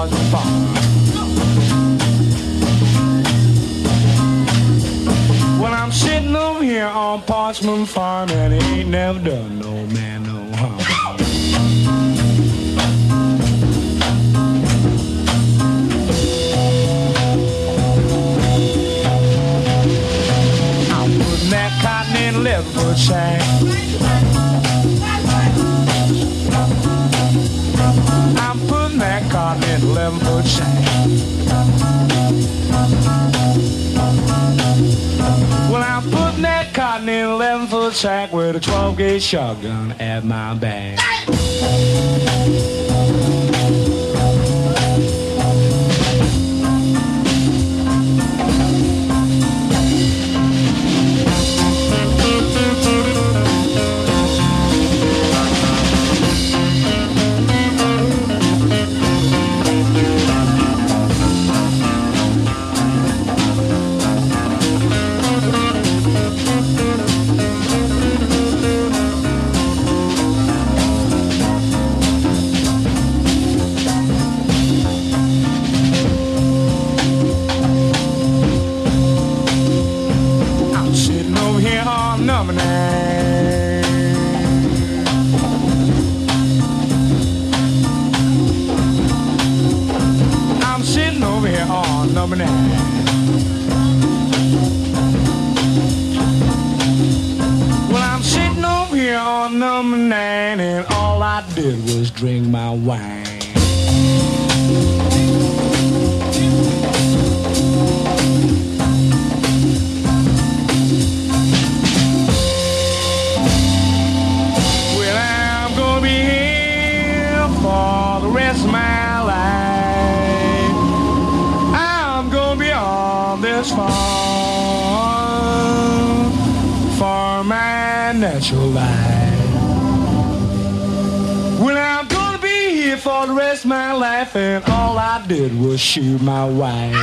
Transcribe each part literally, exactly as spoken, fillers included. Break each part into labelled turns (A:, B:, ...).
A: Parchman Farm. Well, I'm sitting over here on Parchman Farm, and he ain't never done no man no harm. That cotton in a eleven foot sack. I'm putting that cotton in a eleven foot sack. Well, I'm putting that cotton in a eleven foot sack with a twelve gauge shotgun at my back. Number nine. I'm sitting over here on number nine. Well, I'm sitting over here on number nine, and all I did was drink my wine. For the rest of my life, I'm gonna be on this farm for my natural life. Well, I'm gonna be here for the rest of my life, and all I did was shoot my wife.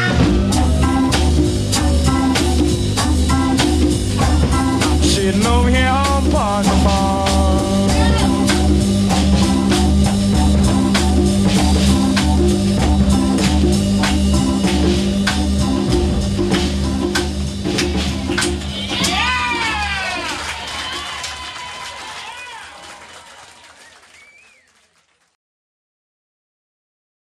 A: I'm sitting over here on Parchman Farm.